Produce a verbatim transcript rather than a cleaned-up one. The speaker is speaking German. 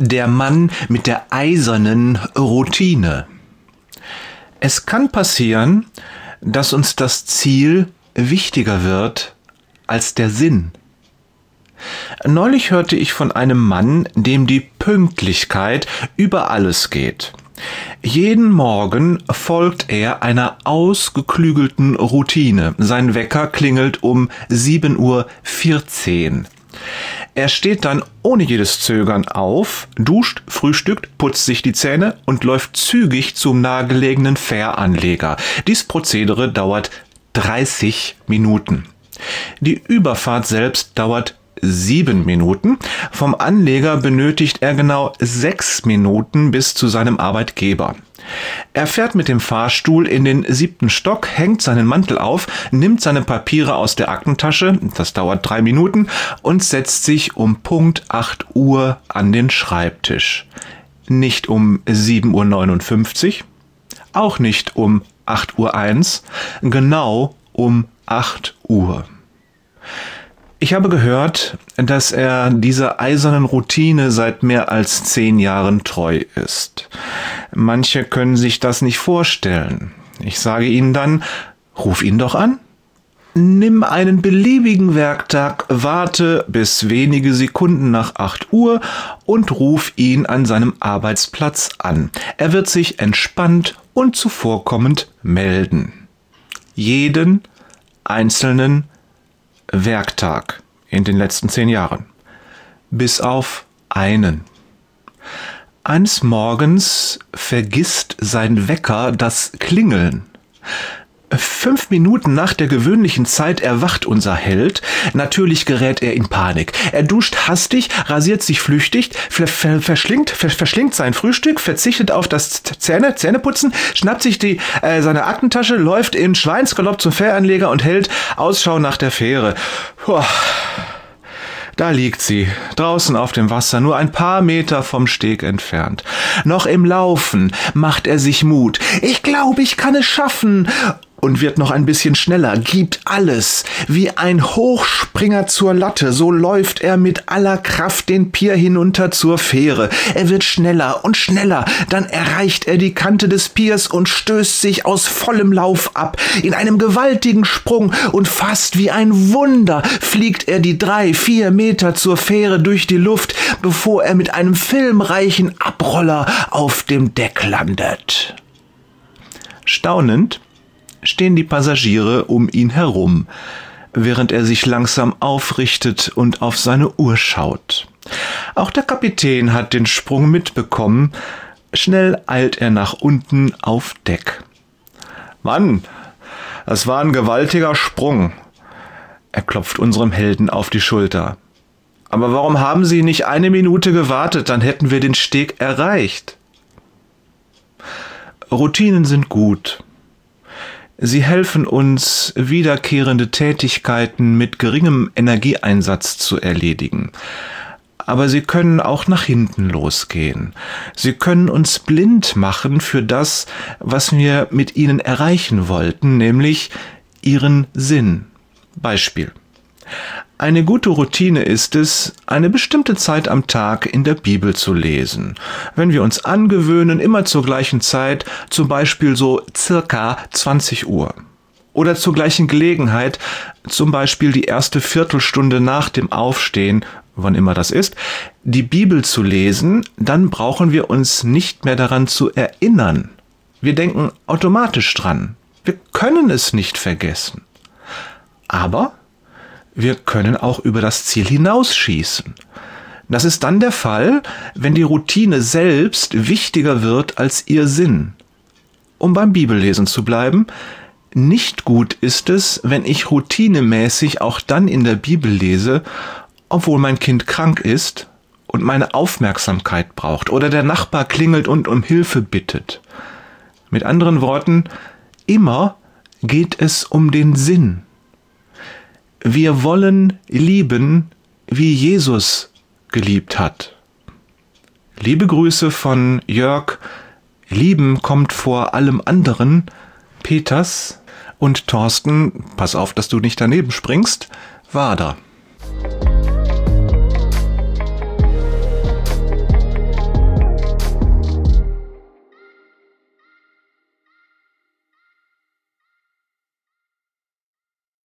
Der Mann mit der eisernen Routine. Es kann passieren, dass uns das Ziel wichtiger wird als der Sinn. Neulich hörte ich von einem Mann, dem die Pünktlichkeit über alles geht. Jeden Morgen folgt er einer ausgeklügelten Routine. Sein Wecker klingelt um sieben Uhr vierzehn. Er steht dann ohne jedes Zögern auf, duscht, frühstückt, putzt sich die Zähne und läuft zügig zum nahegelegenen Fähranleger. Dies Prozedere dauert dreißig Minuten. Die Überfahrt selbst dauert sieben Minuten. Vom Anleger benötigt er genau sechs Minuten bis zu seinem Arbeitgeber. Er fährt mit dem Fahrstuhl in den siebten Stock, hängt seinen Mantel auf, nimmt seine Papiere aus der Aktentasche, das dauert drei Minuten, und setzt sich um Punkt acht Uhr an den Schreibtisch. Nicht um sieben Uhr neunundfünfzig, auch nicht um acht Uhr eins, genau um acht Uhr. Ich habe gehört, dass er dieser eisernen Routine seit mehr als zehn Jahren treu ist. Manche können sich das nicht vorstellen. Ich sage ihnen dann, ruf ihn doch an. Nimm einen beliebigen Werktag, warte bis wenige Sekunden nach acht Uhr und ruf ihn an seinem Arbeitsplatz an. Er wird sich entspannt und zuvorkommend melden. Jeden einzelnen Werktag in den letzten zehn Jahren. Bis auf einen. Eines Morgens vergisst sein Wecker das Klingeln. Fünf Minuten nach der gewöhnlichen Zeit erwacht unser Held. Natürlich gerät er in Panik. Er duscht hastig, rasiert sich flüchtig, ver- ver- verschlingt, ver- verschlingt sein Frühstück, verzichtet auf das Zähne, Zähneputzen, schnappt sich die, äh, seine Aktentasche, läuft in Schweinsgalopp zum Fähranleger und hält Ausschau nach der Fähre. Puh. Da liegt sie, draußen auf dem Wasser, nur ein paar Meter vom Steg entfernt. Noch im Laufen macht er sich Mut. Ich glaube, ich kann es schaffen. Und wird noch ein bisschen schneller, gibt alles. Wie ein Hochspringer zur Latte, so läuft er mit aller Kraft den Pier hinunter zur Fähre. Er wird schneller und schneller, dann erreicht er die Kante des Piers und stößt sich aus vollem Lauf ab. In einem gewaltigen Sprung und fast wie ein Wunder fliegt er die drei, vier Meter zur Fähre durch die Luft, bevor er mit einem filmreichen Abroller auf dem Deck landet. Staunend stehen die Passagiere um ihn herum, während er sich langsam aufrichtet und auf seine Uhr schaut. Auch der Kapitän hat den Sprung mitbekommen. Schnell eilt er nach unten auf Deck. »Mann, das war ein gewaltiger Sprung«, er klopft unserem Helden auf die Schulter. »Aber warum haben Sie nicht eine Minute gewartet, dann hätten wir den Steg erreicht?« Routinen sind gut. Sie helfen uns, wiederkehrende Tätigkeiten mit geringem Energieeinsatz zu erledigen. Aber sie können auch nach hinten losgehen. Sie können uns blind machen für das, was wir mit ihnen erreichen wollten, nämlich ihren Sinn. Beispiel. Eine gute Routine ist es, eine bestimmte Zeit am Tag in der Bibel zu lesen. Wenn wir uns angewöhnen, immer zur gleichen Zeit, zum Beispiel so circa zwanzig Uhr. Oder zur gleichen Gelegenheit, zum Beispiel die erste Viertelstunde nach dem Aufstehen, wann immer das ist, die Bibel zu lesen, dann brauchen wir uns nicht mehr daran zu erinnern. Wir denken automatisch dran. Wir können es nicht vergessen. Aber wir können auch über das Ziel hinausschießen. Das ist dann der Fall, wenn die Routine selbst wichtiger wird als ihr Sinn. Um beim Bibellesen zu bleiben, nicht gut ist es, wenn ich routinemäßig auch dann in der Bibel lese, obwohl mein Kind krank ist und meine Aufmerksamkeit braucht oder der Nachbar klingelt und um Hilfe bittet. Mit anderen Worten, immer geht es um den Sinn. Wir wollen lieben, wie Jesus geliebt hat. Liebe Grüße von Jörg. Lieben kommt vor allem anderen. Peters und Thorsten, pass auf, dass du nicht daneben springst, Wader.